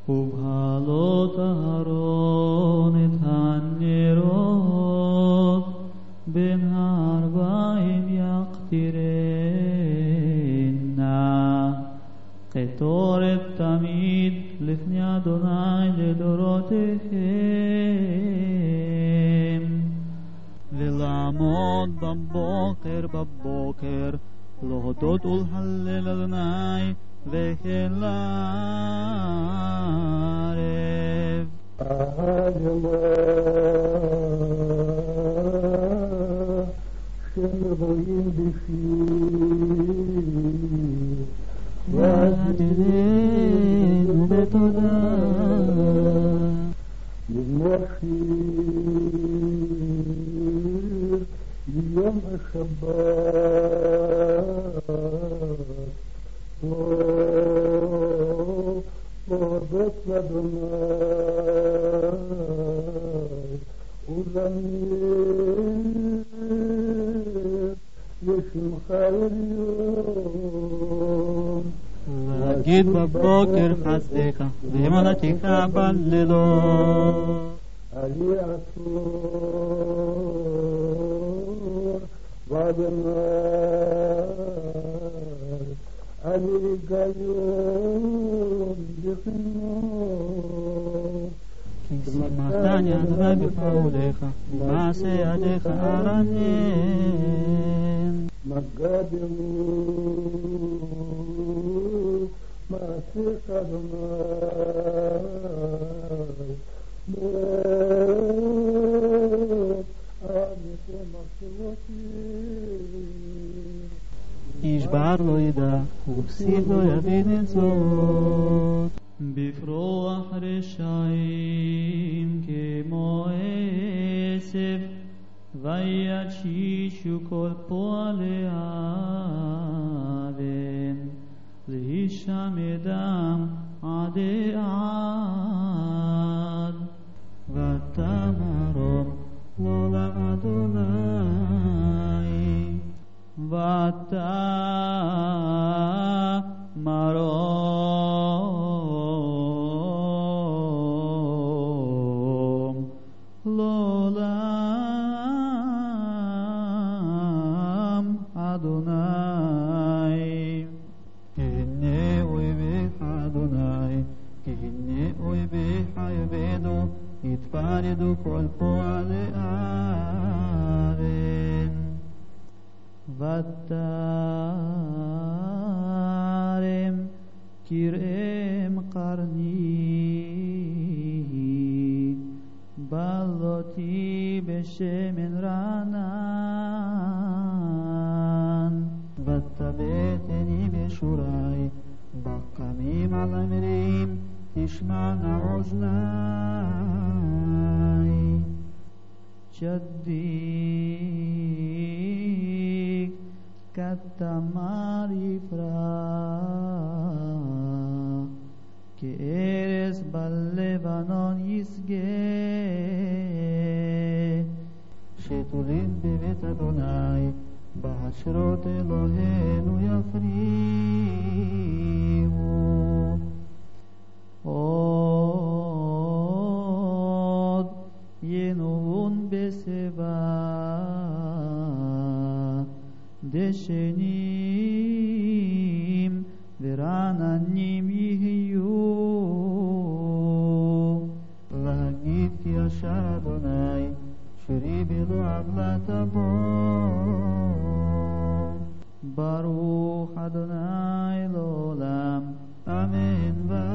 ובעלות אהרון את הנרות בין הארבעים יקטירנה קטורת תמיד לפני אדוני לדורותיכם ולעמוד בבוקר להודות ולהלל אדוני וכן לערב שם רואים בפי ועתידנו בתודה מזמור שיר ביום השבת להודות לאדוני ולזמר לשמך עליון להגיד בבוקר חסדך ואמונתך בלילות אני עצור ואדוני אני ריגיון בחינוך כי שמחתני אדוני בפעולך במעשה ידיך ארנן מגדנו מעשיך אדוני מות עמך מחשבותי איש בער לא ידע ופסיך לא יבין את זאת בפרוח רשעים כמו עשב ויתשישו כל פועלי האבן להישמדם עדי עד ותמרום לא לאדוני ותמרום לא לעם אדוני הנה אויביך אדוני כי הנה אויביך יאבדו יתפרדו כל פועלי הארץ ותרם קרעם קרני בלותי בשמן רענן ותבטני בשורי בקמים על המרים תשמענה אוזני צדיק כתמר יפרח כארז בלבנון ישגה שתולים בבית אדוני בהשרות אלוהינו יפריחו עוד ינובון בשיבה דשנים ורעננים יהיו להגיד כי ישר אדוני שירי בלא עוולת ברוך אדוני לעולם אמן.